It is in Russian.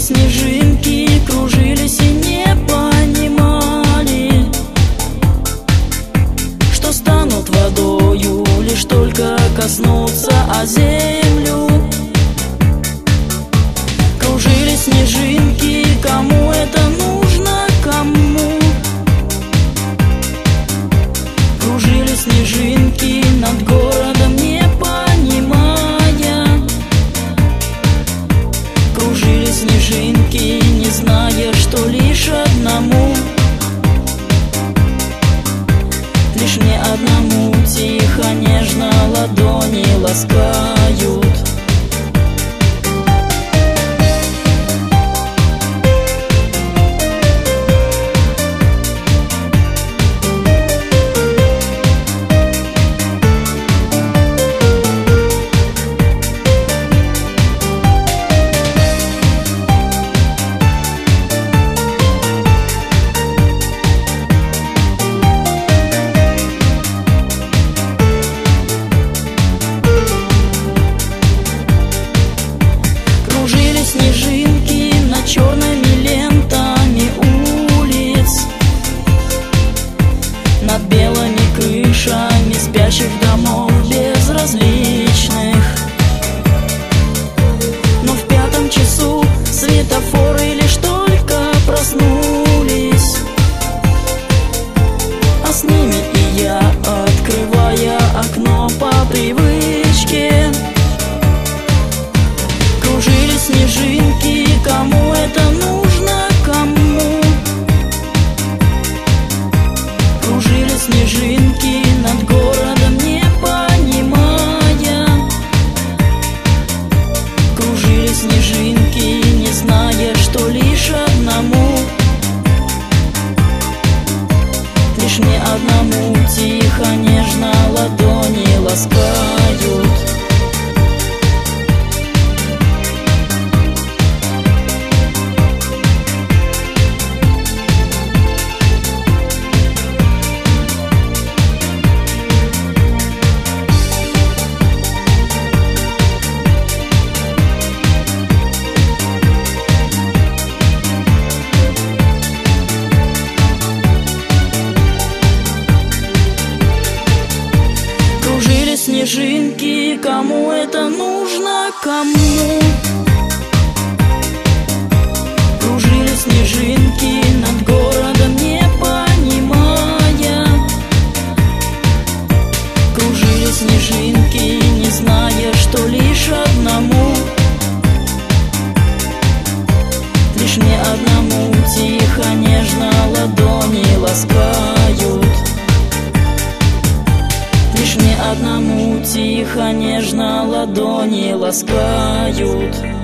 снежинки, кружились и не понимали, что станут водою, лишь только коснуться о землю. Кружились снежинки, кому это нужно, кому? Кружились снежинки над городом, не понимая. Кружились снежинки, не зная, что лишь одному, лишь мне одному тихо, нежно ладони ласкают. Снежинки над черными лентами улиц, над белыми крышами спящих домов безразличных. Но в 5 часу светофоры лишь только проснулись, а с ними и я, открывая окно по привычке. Кружились снежинки, кому это нужно, кому? Кружились снежинки над городом, не понимая. Кружились снежинки, не зная, что лишь одному, лишь мне одному тихо, нежно ладони ласкают. Снежинки, кому это нужно, кому? Кружились снежинки над городом, не понимая. Кружились снежинки, не зная, что лишь одному, лишь мне одному тихо, нежно ладони ласкают. Лишь мне одному тихо, нежно ладони ласкают.